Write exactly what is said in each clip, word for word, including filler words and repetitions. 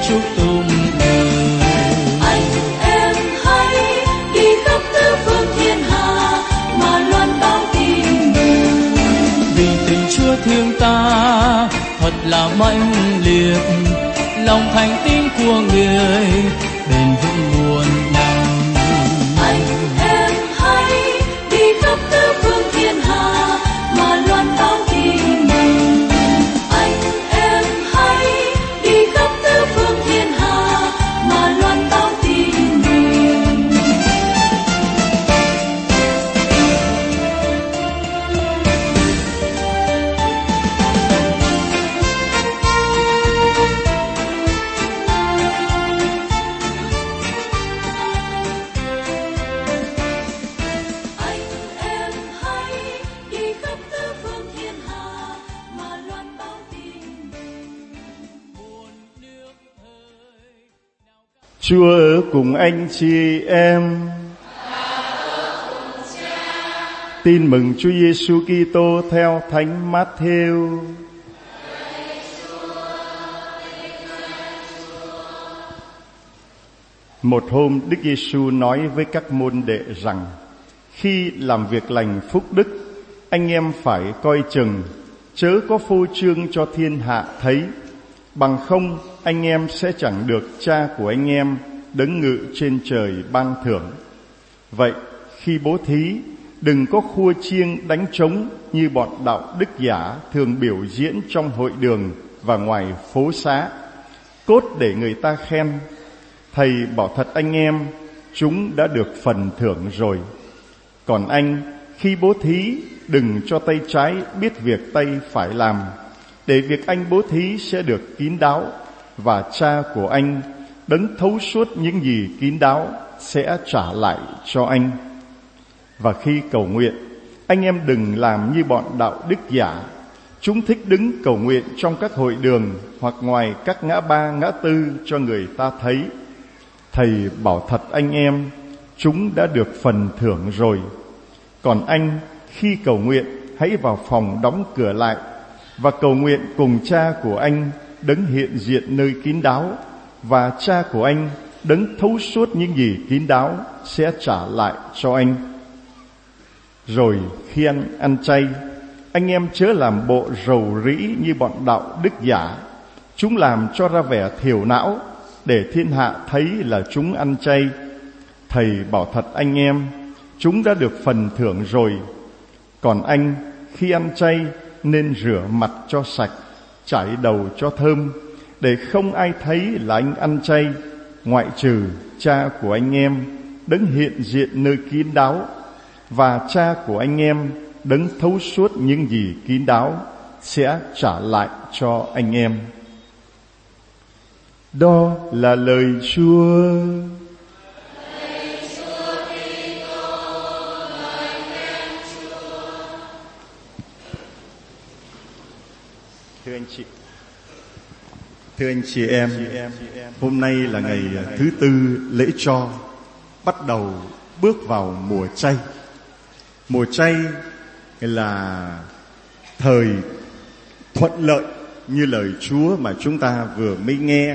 chúc tụng người. Anh em hãy đi khắp tứ phương thiên hạ mà loan báo tin mừng. Vì tình Chúa thương ta thật là mãnh liệt, lòng thành tín của người bền vững muôn năm. Anh em hãy đi khắp tứ phương thiên hạ mà loan báo tin mừng. Anh em hãy đi khắp tứ phương thiên hạ mà loan báo tin mừng. Anh em hãy đi khắp tứ phương thiên hạ mà loan báo tin mừng. Chúa ở cùng anh chị em. Tin mừng Chúa Giêsu Kitô theo Thánh Mát-thêu. Một hôm Đức Giêsu nói với các môn đệ rằng: khi làm việc lành phúc đức, anh em phải coi chừng, chớ có phô trương cho thiên hạ thấy, bằng không anh em sẽ chẳng được Cha của anh em đấng ngự trên trời ban thưởng. Vậy khi bố thí, đừng có khua chiêng đánh trống như bọn đạo đức giả thường biểu diễn trong hội đường và ngoài phố xá, cốt để người ta khen. Thầy bảo thật anh em, chúng đã được phần thưởng rồi. Còn anh, khi bố thí, đừng cho tay trái biết việc tay phải làm, để việc anh bố thí sẽ được kín đáo, và Cha của anh, đấng thấu suốt những gì kín đáo, sẽ trả lại cho anh. Và khi cầu nguyện, anh em đừng làm như bọn đạo đức giả. Chúng thích đứng cầu nguyện trong các hội đường hoặc ngoài các ngã ba ngã tư cho người ta thấy. Thầy bảo thật anh em, chúng đã được phần thưởng rồi. Còn anh, khi cầu nguyện, hãy vào phòng đóng cửa lại và cầu nguyện cùng Cha của anh đấng hiện diện nơi kín đáo, và Cha của anh đấng thấu suốt những gì kín đáo sẽ trả lại cho anh. Rồi khi ăn ăn chay, anh em chớ làm bộ rầu rĩ như bọn đạo đức giả. Chúng làm cho ra vẻ thiểu não, để thiên hạ thấy là chúng ăn chay. Thầy bảo thật anh em, chúng đã được phần thưởng rồi. Còn anh, khi ăn chay nên rửa mặt cho sạch, chải đầu cho thơm, để không ai thấy là anh ăn chay, ngoại trừ Cha của anh em đấng hiện diện nơi kín đáo, và Cha của anh em đấng thấu suốt những gì kín đáo sẽ trả lại cho anh em. Đó là lời Chúa. Thưa anh chị, thưa anh chị em, hôm nay là ngày thứ tư lễ cho, bắt đầu bước vào mùa chay. Mùa chay là thời thuận lợi như lời Chúa mà chúng ta vừa mới nghe.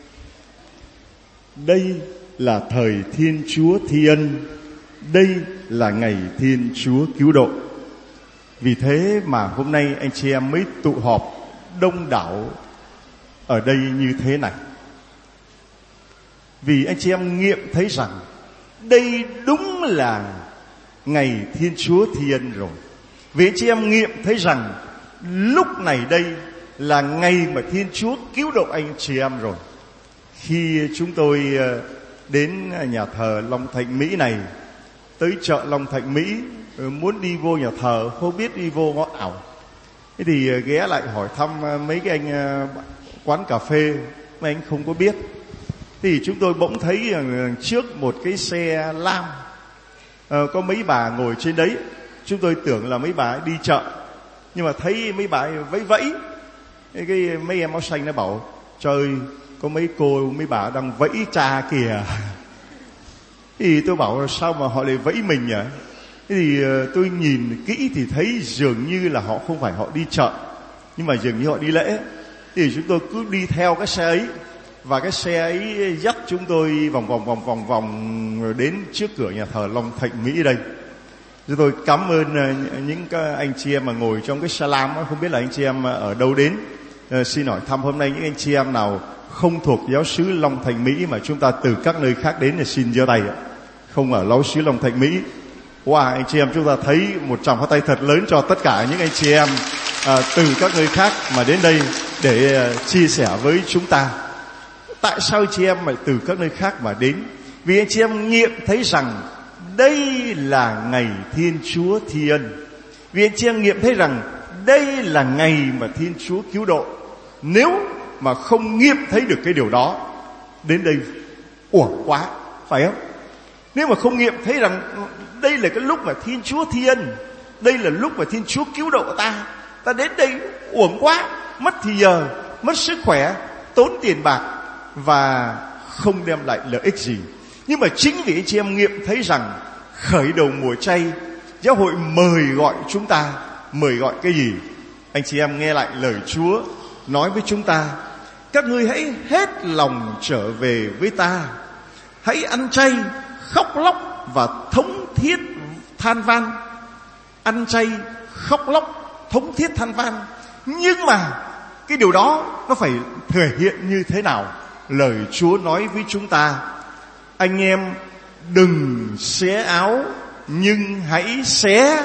Đây là thời Thiên Chúa thi ân, đây là ngày Thiên Chúa cứu độ. Vì thế mà hôm nay anh chị em mới tụ họp đông đảo ở đây như thế này. Vì anh chị em nghiệm thấy rằng đây đúng là ngày Thiên Chúa thi ân rồi. Vì anh chị em nghiệm thấy rằng lúc này đây là ngày mà Thiên Chúa cứu độ anh chị em rồi. Khi chúng tôi đến nhà thờ Long Thạnh Mỹ này, tới chợ Long Thạnh Mỹ, muốn đi vô nhà thờ, không biết đi vô ngõ ảo. Thế thì ghé lại hỏi thăm mấy cái anh quán cà phê, mấy anh không có biết. Thì chúng tôi bỗng thấy trước một cái xe lam, có mấy bà ngồi trên đấy. Chúng tôi tưởng là mấy bà đi chợ, nhưng mà thấy mấy bà vẫy vẫy. Cái mấy em áo xanh nó bảo: trời, có mấy cô mấy bà đang vẫy cha kìa. Thì tôi bảo sao mà họ lại vẫy mình nhỉ? Thế thì tôi nhìn kỹ thì thấy dường như là họ không phải họ đi chợ, nhưng mà dường như họ đi lễ. Thì chúng tôi cứ đi theo cái xe ấy. Và cái xe ấy dắt chúng tôi vòng vòng vòng vòng vòng đến trước cửa nhà thờ Long Thạnh Mỹ đây. Chúng tôi cảm ơn những anh chị em mà ngồi trong cái salam, không biết là anh chị em ở đâu đến. À, xin hỏi thăm hôm nay những anh chị em nào không thuộc giáo xứ Long Thành Mỹ mà chúng ta từ các nơi khác đến thì xin giơ tay ạ. Không ở giáo xứ Long Thành Mỹ. Wow, anh chị em chúng ta thấy một tràng pháo tay thật lớn cho tất cả những anh chị em à, từ các nơi khác mà đến đây để uh, chia sẻ với chúng ta. Tại sao chị em mà từ các nơi khác mà đến? Vì anh chị em nghiệm thấy rằng đây là ngày Thiên Chúa thi ân. Vì anh chị em nghiệm thấy rằng đây là ngày mà Thiên Chúa cứu độ. Nếu mà không nghiệm thấy được cái điều đó, đến đây uổng quá, phải không? Nếu mà không nghiệm thấy rằng đây là cái lúc mà Thiên Chúa thi ân, đây là lúc mà Thiên Chúa cứu độ ta, ta đến đây uổng quá, mất thì giờ, mất sức khỏe, tốn tiền bạc và không đem lại lợi ích gì. Nhưng mà chính vì anh chị em nghiệm thấy rằng khởi đầu mùa chay, giáo hội mời gọi chúng ta. Mời gọi cái gì? Anh chị em nghe lại lời Chúa nói với chúng ta: các ngươi hãy hết lòng trở về với ta, hãy ăn chay, khóc lóc và thống thiết than van. Ăn chay, khóc lóc, thống thiết than van. Nhưng mà cái điều đó nó phải thể hiện như thế nào? Lời Chúa nói với chúng ta: anh em đừng xé áo, nhưng hãy xé.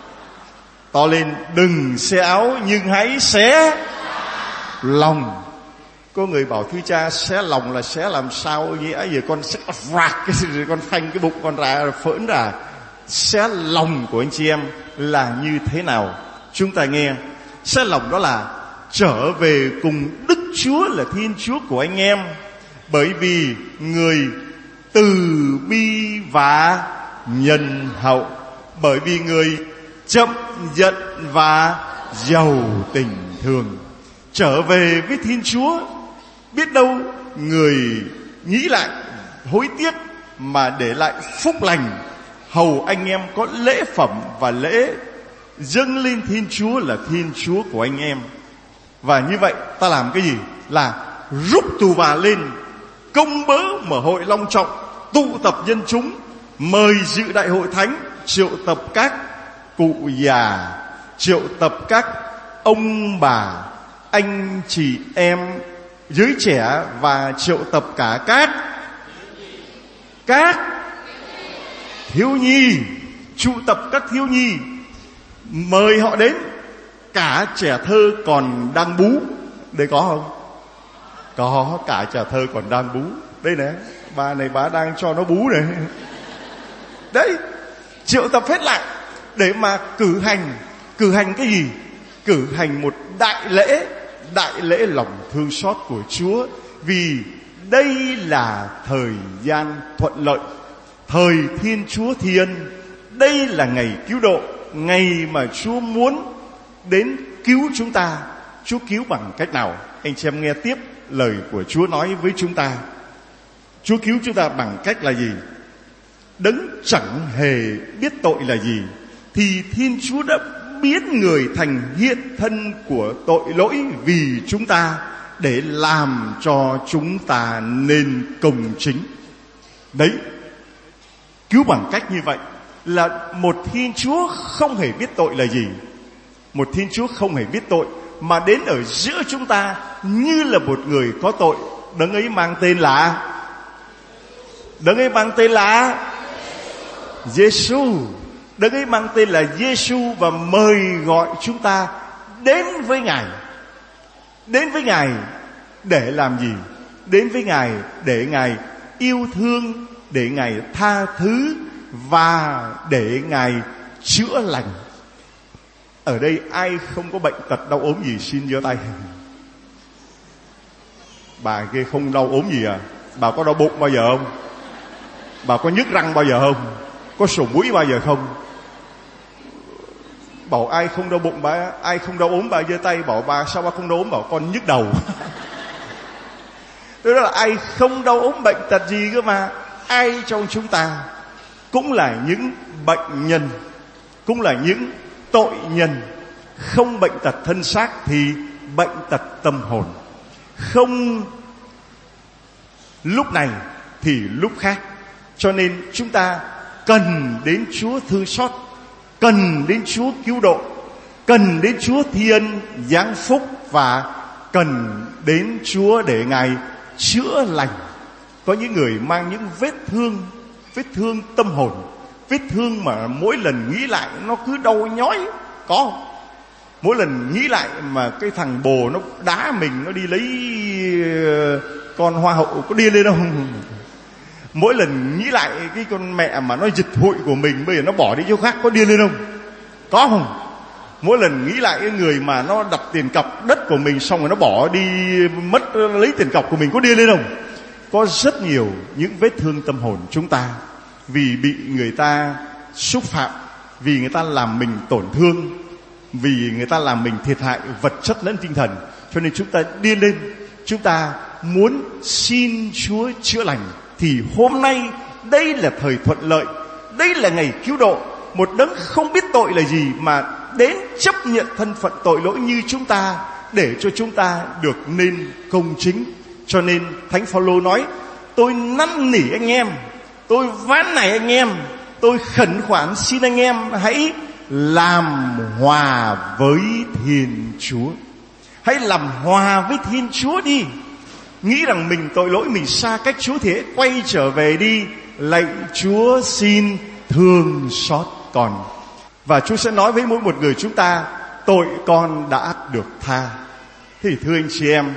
To lên: đừng xé áo, nhưng hãy xé lòng. Có người bảo: thưa cha, xé lòng là xé làm sao vậy? Giờ con sẽ rạc cái rồi con phanh cái bụng con ra phỡn ra. Xé lòng của anh chị em là như thế nào? Chúng ta nghe. Xé lòng đó là trở về cùng Đức Chúa là Thiên Chúa của anh em, bởi vì người từ bi và nhân hậu, bởi vì người chậm giận và giàu tình thương. Trở về với Thiên Chúa, biết đâu người nghĩ lại hối tiếc mà để lại phúc lành, hầu anh em có lễ phẩm và lễ dâng lên Thiên Chúa là Thiên Chúa của anh em. Và như vậy ta làm cái gì? Là rút tù và lên, công bớ mở hội long trọng, tụ tập dân chúng, mời dự đại hội thánh, triệu tập các cụ già, triệu tập các ông bà, anh chị em, giới trẻ, và triệu tập cả các các thiếu nhi, tụ tập các thiếu nhi, mời họ đến. Cả trẻ thơ còn đang bú. Đây có không? Có, cả trẻ thơ còn đang bú. Đây nè, bà này bà đang cho nó bú này. Đấy, triệu tập hết lại để mà cử hành. Cử hành cái gì? Cử hành một đại lễ, đại lễ lòng thương xót của Chúa. Vì đây là thời gian thuận lợi, thời Thiên Chúa thi ân. Đây là ngày cứu độ, ngày mà Chúa muốn đến cứu chúng ta. Chúa cứu bằng cách nào? Anh chị em nghe tiếp lời của Chúa nói với chúng ta. Chúa cứu chúng ta bằng cách là gì? Đấng chẳng hề biết tội là gì, thì Thiên Chúa đã biến người thành hiện thân của tội lỗi vì chúng ta, để làm cho chúng ta nên công chính. Đấy, cứu bằng cách như vậy là một Thiên Chúa không hề biết tội là gì. Một Thiên Chúa không hề biết tội mà đến ở giữa chúng ta như là một người có tội. Đấng ấy mang tên là Đấng ấy mang tên là Giêsu. Đấng ấy mang tên là Giêsu và mời gọi chúng ta đến với Ngài. Đến với Ngài để làm gì? Đến với Ngài để Ngài yêu thương, để Ngài tha thứ và để Ngài chữa lành. Ở đây ai không có bệnh tật đau ốm gì xin giơ tay. Bà kia không đau ốm gì à? Bà có đau bụng bao giờ không? Bà có nhức răng bao giờ không? Có sổ mũi bao giờ không? Bảo ai không đau bụng, bà ai không đau ốm bà giơ tay. Bảo bà sao bà không đau ốm? Bảo con nhức đầu. Tức là ai không đau ốm bệnh tật gì cơ mà. Ai trong chúng ta cũng là những bệnh nhân, cũng là những tội nhân. Không bệnh tật thân xác thì bệnh tật tâm hồn. Không lúc này thì lúc khác. Cho nên chúng ta cần đến Chúa thương xót, cần đến Chúa cứu độ, cần đến Chúa thi ân giáng phúc, và cần đến Chúa để Ngài chữa lành. Có những người mang những vết thương, vết thương tâm hồn, vết thương mà mỗi lần nghĩ lại nó cứ đau nhói. Có mỗi lần nghĩ lại mà cái thằng bồ nó đá mình, nó đi lấy con hoa hậu, có điên lên không? Mỗi lần nghĩ lại cái con mẹ mà nó giật hụi của mình, bây giờ nó bỏ đi chỗ khác, có điên lên không? Có không? Mỗi lần nghĩ lại cái người mà nó đặt tiền cọc đất của mình xong rồi nó bỏ đi mất lấy tiền cọc của mình, có điên lên không? Có rất nhiều những vết thương tâm hồn chúng ta, vì bị người ta xúc phạm, vì người ta làm mình tổn thương, vì người ta làm mình thiệt hại vật chất lẫn tinh thần, cho nên chúng ta điên lên. Chúng ta muốn xin Chúa chữa lành, thì hôm nay đây là thời thuận lợi, đây là ngày cứu độ. Một đấng không biết tội là gì mà đến chấp nhận thân phận tội lỗi như chúng ta, để cho chúng ta được nên công chính. Cho nên Thánh Phaolô nói: tôi năn nỉ anh em, tôi ván nài anh em, tôi khẩn khoản xin anh em hãy làm hòa với Thiên Chúa. Hãy làm hòa với Thiên Chúa đi. Nghĩ rằng mình tội lỗi, mình xa cách Chúa, thì hãy quay trở về đi, lạy Chúa xin thương xót con. Và Chúa sẽ nói với mỗi một người chúng ta: tội con đã được tha. Thế thì thưa anh chị em,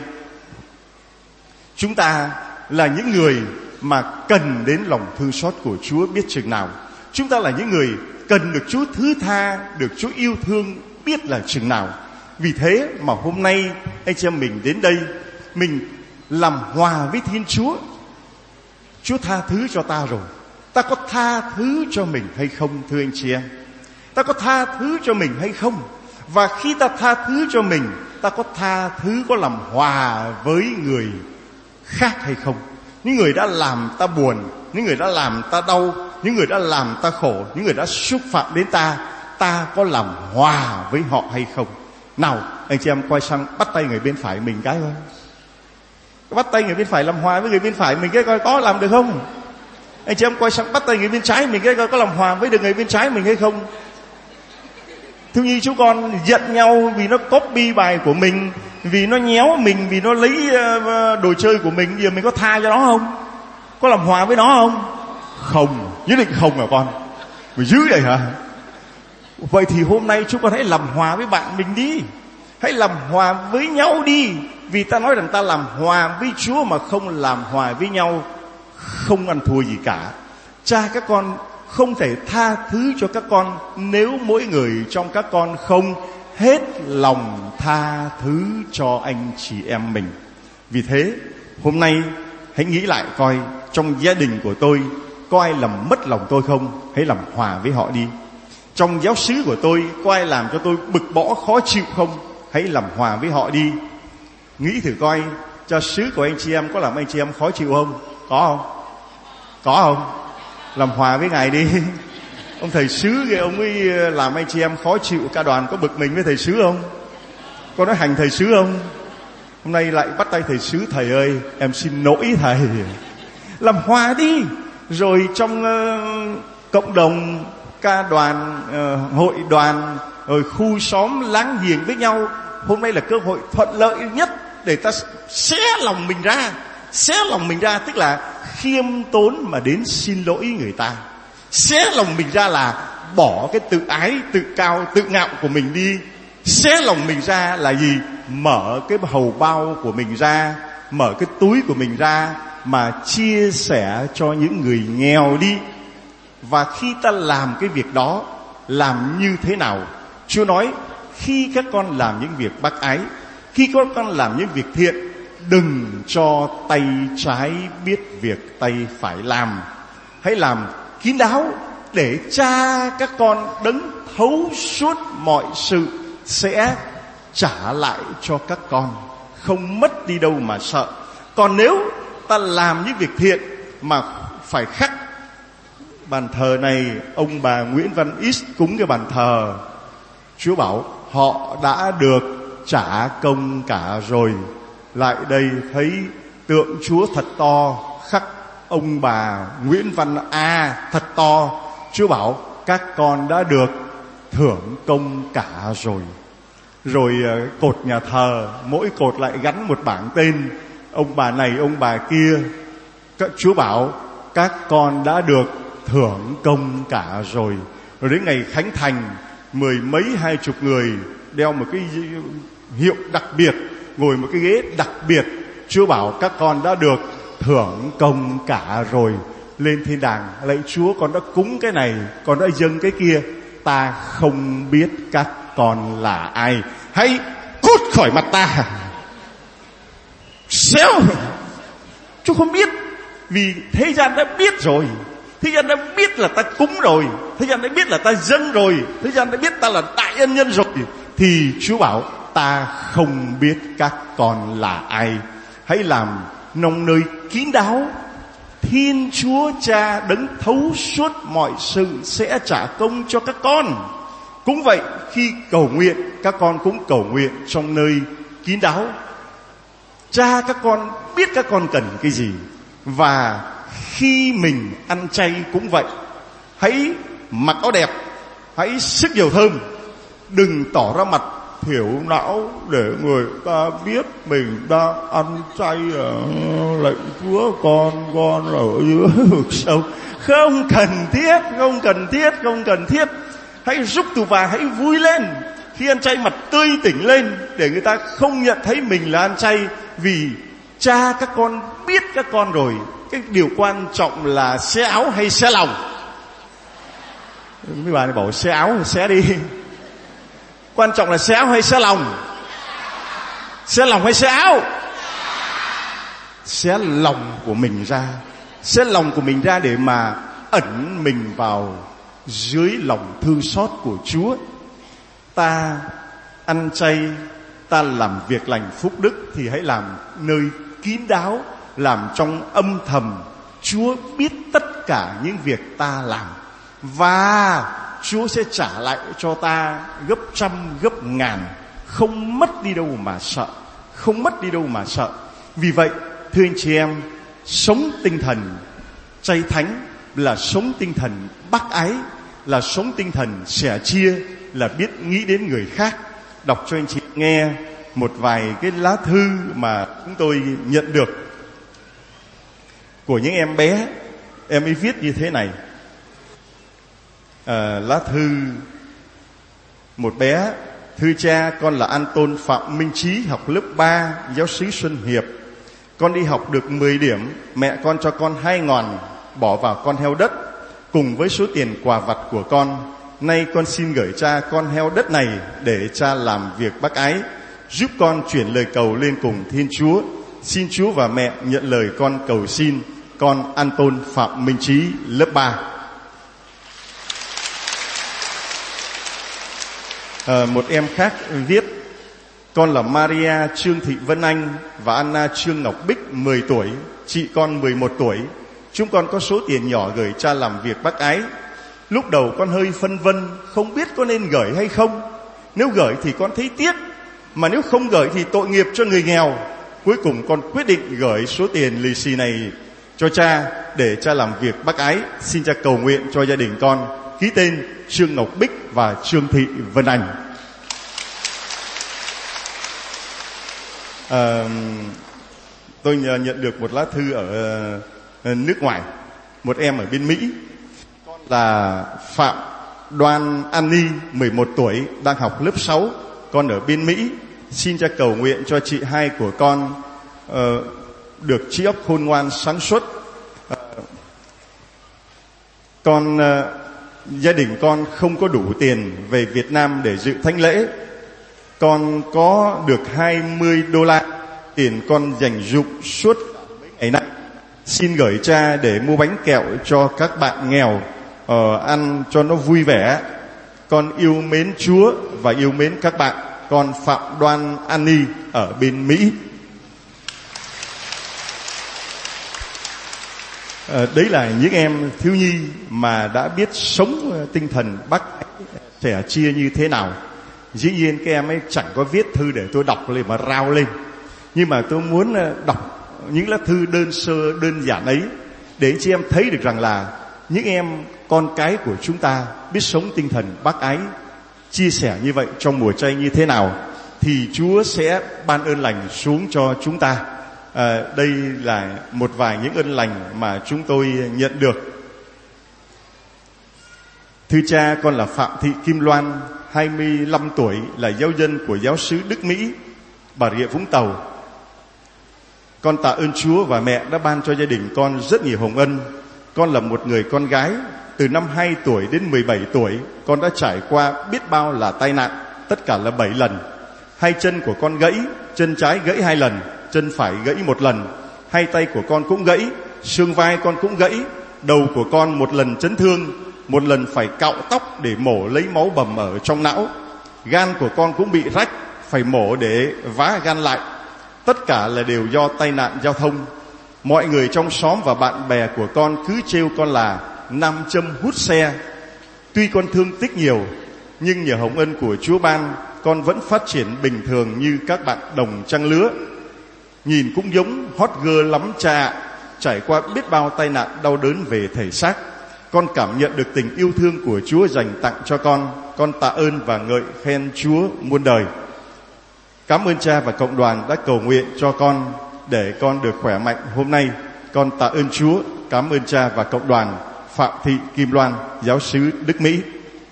chúng ta là những người mà cần đến lòng thương xót của Chúa biết chừng nào. Chúng ta là những người cần được Chúa thứ tha, được Chúa yêu thương biết là chừng nào. Vì thế mà hôm nay anh chị em mình đến đây, mình làm hòa với Thiên Chúa. Chúa tha thứ cho ta rồi, ta có tha thứ cho mình hay không thưa anh chị em? Ta có tha thứ cho mình hay không? Và khi ta tha thứ cho mình, ta có tha thứ, có làm hòa với người khác hay không? Những người đã làm ta buồn, những người đã làm ta đau, những người đã làm ta khổ, những người đã xúc phạm đến ta, ta có làm hòa với họ hay không? Nào anh chị em quay sang bắt tay người bên phải mình cái thôi. Bắt tay người bên phải làm hòa với người bên phải mình cái coi có làm được không? Anh chị em quay sang bắt tay người bên trái mình cái coi có làm hòa với được người bên trái mình hay không? Thiếu nhi chú con giận nhau vì nó copy bài của mình, vì nó nhéo mình, vì nó lấy đồ chơi của mình, giờ mình có tha cho nó không? Có làm hòa với nó không? Không, nhất định không hả con? Vì dữ vậy hả? Vậy thì hôm nay chúng con hãy làm hòa với bạn mình đi. Hãy làm hòa với nhau đi. Vì ta nói rằng ta làm hòa với Chúa mà không làm hòa với nhau, không ăn thua gì cả. Cha các con không thể tha thứ cho các con nếu mỗi người trong các con không hết lòng tha thứ cho anh chị em mình. Vì thế hôm nay hãy nghĩ lại coi, trong gia đình của tôi có ai làm mất lòng tôi không? Hãy làm hòa với họ đi. Trong giáo xứ của tôi có ai làm cho tôi bực bõ khó chịu không? Hãy làm hòa với họ đi. Nghĩ thử coi, cho xứ của anh chị em có làm anh chị em khó chịu không? Có không? Có không? Làm hòa với Ngài đi. Ông thầy xứ kia ông ấy làm anh chị em khó chịu, cả đoàn có bực mình với thầy xứ không? Có nói hành thầy xứ không? Hôm nay lại bắt tay thầy xứ: thầy ơi em xin lỗi thầy. Làm hòa đi. Rồi trong uh, cộng đồng, ca đoàn, uh, hội đoàn, rồi khu xóm láng giềng với nhau, hôm nay là cơ hội thuận lợi nhất để ta xé lòng mình ra. Xé lòng mình ra tức là khiêm tốn mà đến xin lỗi người ta. Xé lòng mình ra là bỏ cái tự ái, tự cao, tự ngạo của mình đi. Xé lòng mình ra là gì? Mở cái hầu bao của mình ra, mở cái túi của mình ra mà chia sẻ cho những người nghèo đi. Và khi ta làm cái việc đó, làm như thế nào? Chúa nói: khi các con làm những việc bác ái, khi các con làm những việc thiện, đừng cho tay trái biết việc tay phải làm. Hãy làm kín đáo, để cha các con đấng thấu suốt mọi sự sẽ trả lại cho các con, không mất đi đâu mà sợ. Còn nếu ta làm những việc thiện mà phải khắc bàn thờ này, ông bà Nguyễn Văn Ít cúng cái bàn thờ, Chúa bảo họ đã được trả công cả rồi. Lại đây thấy tượng Chúa thật to, khắc ông bà Nguyễn Văn A thật to. Chúa bảo các con đã được thưởng công cả rồi. Rồi cột nhà thờ, mỗi cột lại gắn một bảng tên, ông bà này, ông bà kia. Các Chúa bảo các con đã được thưởng công cả rồi. Rồi đến ngày khánh thành, mười mấy hai chục người đeo một cái hiệu đặc biệt, ngồi một cái ghế đặc biệt. Chúa bảo các con đã được thưởng công cả rồi. Lên thiên đàng, lạy Chúa, con đã cúng cái này, con đã dâng cái kia, ta không biết các con là ai, hãy cút khỏi mặt ta. Xéo, Chúa không biết, vì thế gian đã biết rồi. Thế gian đã biết là ta cúng rồi, thế gian đã biết là ta dâng rồi, thế gian đã biết ta là đại ân nhân rồi. Thì Chúa bảo ta không biết các con là ai. Hãy làm nông nơi kín đáo, Thiên Chúa Cha đấng thấu suốt mọi sự sẽ trả công cho các con. Cũng vậy, khi cầu nguyện, các con cũng cầu nguyện trong nơi kín đáo. Cha các con biết các con cần cái gì. Và khi mình ăn chay cũng vậy. Hãy mặc áo đẹp, hãy xức dầu thơm, đừng tỏ ra mặt thiểu não để người ta biết mình đang ăn chay. Lạy Chúa, con con ở dưới vực sâu. Không cần thiết, không cần thiết, không cần thiết. Hãy rúc tù và hãy vui lên khi ăn chay, mặt tươi tỉnh lên, để người ta không nhận thấy mình là ăn chay. Vì cha các con biết các con rồi. Cái điều quan trọng là xé áo hay xé lòng? Mấy bà này bảo xé áo thì xé đi. Quan trọng là xé áo hay xé lòng? Xé lòng hay xé áo? Xé lòng của mình ra. Xé lòng của mình ra để mà ẩn mình vào dưới lòng thương xót của Chúa. Ta ăn chay, ta làm việc lành phúc đức thì hãy làm nơi kín đáo, làm trong âm thầm. Chúa biết tất cả những việc ta làm, và Chúa sẽ trả lại cho ta gấp trăm gấp ngàn. Không mất đi đâu mà sợ, không mất đi đâu mà sợ. Vì vậy thưa anh chị em, sống tinh thần chay thánh là sống tinh thần bác ái, là sống tinh thần sẻ chia, là biết nghĩ đến người khác. Đọc cho anh chị nghe một vài cái lá thư mà chúng tôi nhận được của những em bé. Em ấy viết như thế này. à, Lá thư một bé: thưa cha, con là Anton Phạm Minh Trí, học lớp ba, giáo xứ Xuân Hiệp. Con đi học được mười điểm, mẹ con cho con hai ngòn bỏ vào con heo đất cùng với số tiền quà vặt của con. Nay con xin gửi cha con heo đất này để cha làm việc bác ái, giúp con chuyển lời cầu lên cùng Thiên Chúa. Xin Chúa và mẹ nhận lời con cầu xin. Con Anton Phạm Minh Trí, lớp ba. à, Một em khác viết: con là Maria Trương Thị Vân Anh và Anna Trương Ngọc Bích, mười tuổi, chị con mười một tuổi. Chúng con có số tiền nhỏ gửi cha làm việc bác ái. Lúc đầu con hơi phân vân, không biết có nên gửi hay không. Nếu gửi thì con thấy tiếc, mà nếu không gửi thì tội nghiệp cho người nghèo. Cuối cùng con quyết định gửi số tiền lì xì này cho cha để cha làm việc bác ái. Xin cha cầu nguyện cho gia đình con. Ký tên Trương Ngọc Bích và Trương Thị Vân Anh. à, Tôi nhận được một lá thư ở nước ngoài. Một em ở bên Mỹ. Con là Phạm Đoan Annie, mười một tuổi, đang học lớp sáu. Con ở bên Mỹ. Xin cha cầu nguyện cho chị hai của con uh, được trí óc khôn ngoan sáng suốt. uh, Con uh, gia đình con không có đủ tiền về Việt Nam để dự thánh lễ. Con có được hai mươi đô la, tiền con dành dụm suốt mấy ngày nay. Xin gửi cha để mua bánh kẹo cho các bạn nghèo uh, ăn cho nó vui vẻ. Con yêu mến Chúa và yêu mến các bạn. Con Phạm Đoan Annie ở bên Mỹ. à, Đấy là những em thiếu nhi mà đã biết sống tinh thần bác sẻ chia như thế nào. Dĩ nhiên các em ấy chẳng có viết thư để tôi đọc lên mà rao lên, nhưng mà tôi muốn đọc những lá thư đơn sơ đơn giản ấy, để anh chị em thấy được rằng là những em con cái của chúng ta biết sống tinh thần bác ái, chia sẻ như vậy trong mùa chay như thế nào, thì Chúa sẽ ban ơn lành xuống cho chúng ta. À, đây là một vài những ơn lành mà chúng tôi nhận được. Thưa cha, con là Phạm Thị Kim Loan, hai mươi lăm tuổi, là giáo dân của giáo xứ Đức Mỹ, Bà Rịa Vũng Tàu. Con tạ ơn Chúa và mẹ đã ban cho gia đình con rất nhiều hồng ân. Con là một người con gái. Từ năm hai tuổi đến mười bảy tuổi, con đã trải qua biết bao là tai nạn, tất cả là bảy lần. Hai chân của con gãy, chân trái gãy hai lần, chân phải gãy một lần. Hai tay của con cũng gãy, xương vai con cũng gãy. Đầu của con một lần chấn thương, một lần phải cạo tóc để mổ lấy máu bầm ở trong não. Gan của con cũng bị rách, phải mổ để vá gan lại. Tất cả là đều do tai nạn giao thông. Mọi người trong xóm và bạn bè của con cứ trêu con là nam châm hút xe. Tuy con thương tích nhiều, nhưng nhờ hồng ân của Chúa ban, con vẫn phát triển bình thường như các bạn đồng trang lứa. Nhìn cũng giống hot girl lắm cha ạ. Trải qua biết bao tai nạn đau đớn về thể xác, con cảm nhận được tình yêu thương của Chúa dành tặng cho con. Con tạ ơn và ngợi khen Chúa muôn đời. Cảm ơn cha và cộng đoàn đã cầu nguyện cho con để con được khỏe mạnh hôm nay. Con tạ ơn Chúa, cảm ơn cha và cộng đoàn. Phạm Thị Kim Loan, giáo xứ Đức Mỹ.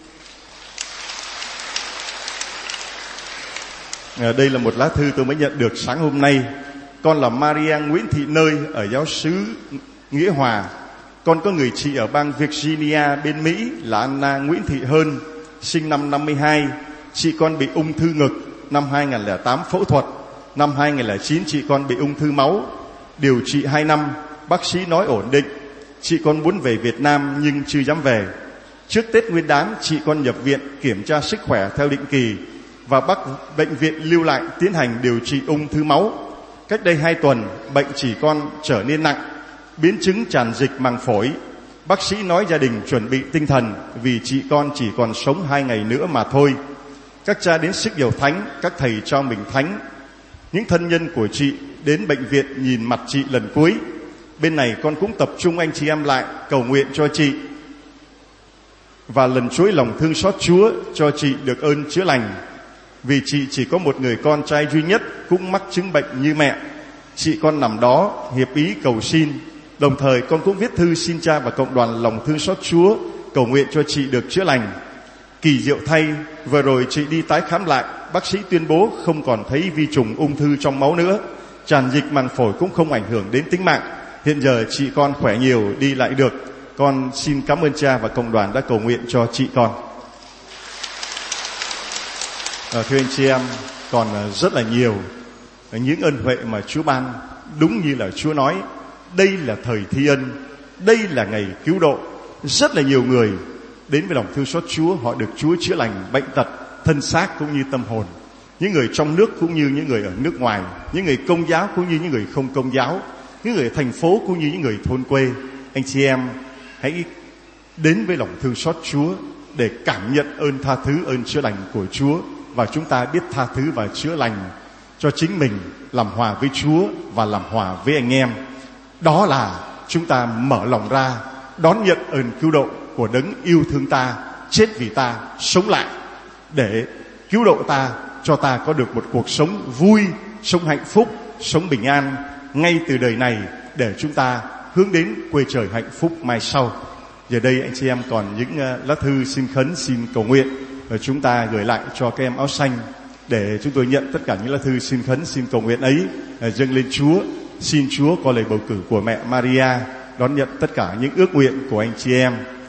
À, đây là một lá thư tôi mới nhận được sáng hôm nay. Con là Maria Nguyễn Thị Nơi ở giáo xứ Nghĩa Hòa. Con có người chị ở bang Virginia bên Mỹ là Anna Nguyễn Thị Hơn, sinh năm năm mươi hai. Chị con bị ung thư ngực, năm hai nghìn không trăm lẻ tám phẫu thuật. Năm hai nghìn không trăm lẻ chín chị con bị ung thư máu, điều trị hai năm, bác sĩ nói ổn định. Chị con muốn về Việt Nam nhưng chưa dám về. Trước Tết Nguyên đán, chị con nhập viện kiểm tra sức khỏe theo định kỳ và bác bệnh viện lưu lại tiến hành điều trị ung thư máu. Cách đây hai tuần, bệnh chị con trở nên nặng, biến chứng tràn dịch màng phổi. Bác sĩ nói gia đình chuẩn bị tinh thần vì chị con chỉ còn sống hai ngày nữa mà thôi. Các cha đến sức dầu thánh, các thầy cho mình thánh. Những thân nhân của chị đến bệnh viện nhìn mặt chị lần cuối. Bên này con cũng tập trung anh chị em lại cầu nguyện cho chị và lần chuỗi lòng thương xót Chúa cho chị được ơn chữa lành. Vì chị chỉ có một người con trai duy nhất cũng mắc chứng bệnh như mẹ. Chị con nằm đó hiệp ý cầu xin. Đồng thời con cũng viết thư xin cha và cộng đoàn lòng thương xót Chúa cầu nguyện cho chị được chữa lành. Kỳ diệu thay, vừa rồi chị đi tái khám lại, bác sĩ tuyên bố không còn thấy vi trùng ung thư trong máu nữa, tràn dịch màng phổi cũng không ảnh hưởng đến tính mạng. Hiện giờ chị con khỏe nhiều, đi lại được. Con xin cảm ơn cha và cộng đoàn đã cầu nguyện cho chị con. À, thưa anh chị em, còn rất là nhiều những ân huệ mà Chúa ban. Đúng như là Chúa nói, đây là thời thi ân, đây là ngày cứu độ. Rất là nhiều người đến với lòng thương xót Chúa, họ được Chúa chữa lành bệnh tật thân xác cũng như tâm hồn. Những người trong nước cũng như những người ở nước ngoài, những người công giáo cũng như những người không công giáo, những người ở thành phố cũng như những người thôn quê. Anh chị em hãy đến với lòng thương xót Chúa để cảm nhận ơn tha thứ, ơn chữa lành của Chúa, và chúng ta biết tha thứ và chữa lành cho chính mình, làm hòa với Chúa và làm hòa với anh em. Đó là chúng ta mở lòng ra đón nhận ơn cứu độ của đấng yêu thương ta, chết vì ta, sống lại để cứu độ ta, cho ta có được một cuộc sống vui, sống hạnh phúc, sống bình an ngay từ đời này, để chúng ta hướng đến quê trời hạnh phúc mai sau. Giờ đây anh chị em còn những lá thư xin khấn, xin cầu nguyện, và chúng ta gửi lại cho các em áo xanh để chúng tôi nhận tất cả những lá thư xin khấn, xin cầu nguyện ấy dâng lên Chúa. Xin Chúa có lời bầu cử của mẹ Maria đón nhận tất cả những ước nguyện của anh chị em.